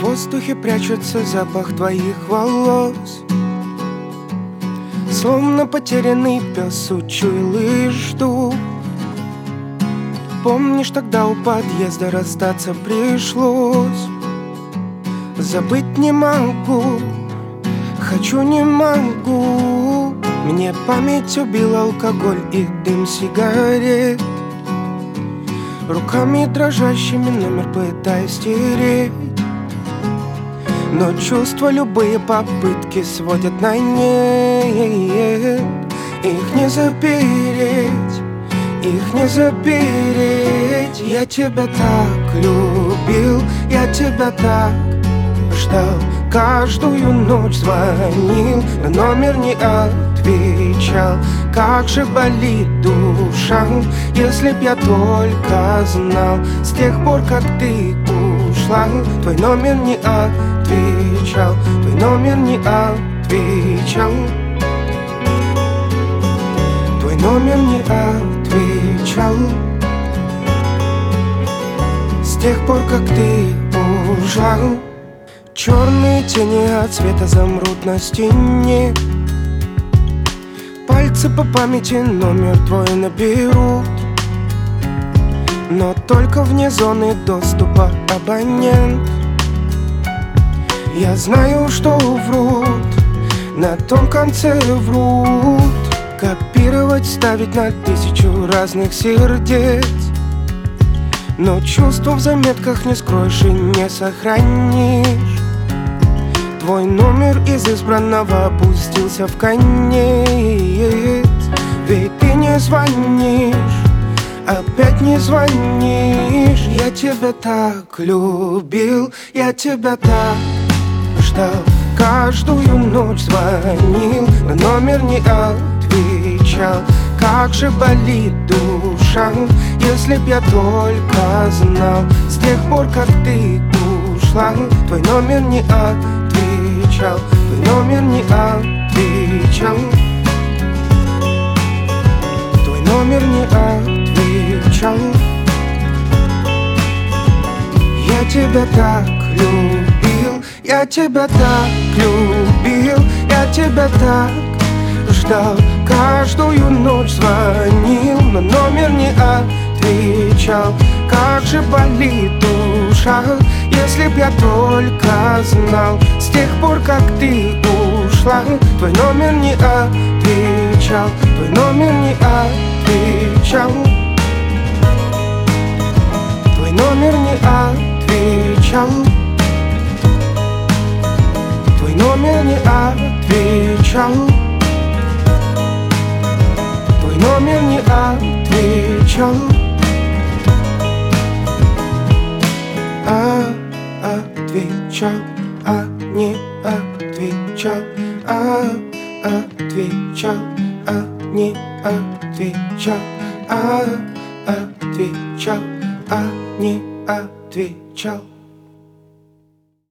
В воздухе прячется запах твоих волос. Словно потерянный пес учуял и жду. Помнишь, тогда у подъезда расстаться пришлось? Забыть не могу, хочу не могу. Мне память убил алкоголь и дым сигарет. Руками дрожащими номер пытаюсь стереть, но чувства любые попытки сводят на нет. Их не запереть, их не запереть. Я тебя так любил, я тебя так ждал. Каждую ночь звонил, но номер не отвечал. Как же болит душа, если б я только знал. С тех пор, как ты ушла, твой номер не отвечал, твой номер не отвечал, твой номер не отвечал. С тех пор, как ты ушла, черные тени от света замрут на стене. Пальцы по памяти номер твой наберут, но только вне зоны доступа абонент. Я знаю, что врут, на том конце врут. Копировать, ставить на 1000 разных сердец, но чувства в заметках не скроешь и не сохранишь. Твой номер из избранного опустился в конец. Ведь ты не звонишь, опять не звонишь. Я тебя так любил, я тебя так ждал. Каждую ночь звонил, но номер не отвечал. Как же болит душа, если б я только знал. С тех пор, как ты ушла, твой номер не отвечал, твой номер не отвечал, твой номер не отвечал. Я тебя так любил, я тебя так любил, я тебя так ждал. Каждую ночь звонил, но номер не отвечал. Как же болит душа, если б я только знал. С тех пор, как ты ушла, твой номер не отвечал, твой номер не отвечал, твой номер не отвечал, твой номер не отвечал, твой номер не отвечал. Отвечал, а не отвечал, отвечал, а не отвечал, отвечал, а не отвечал.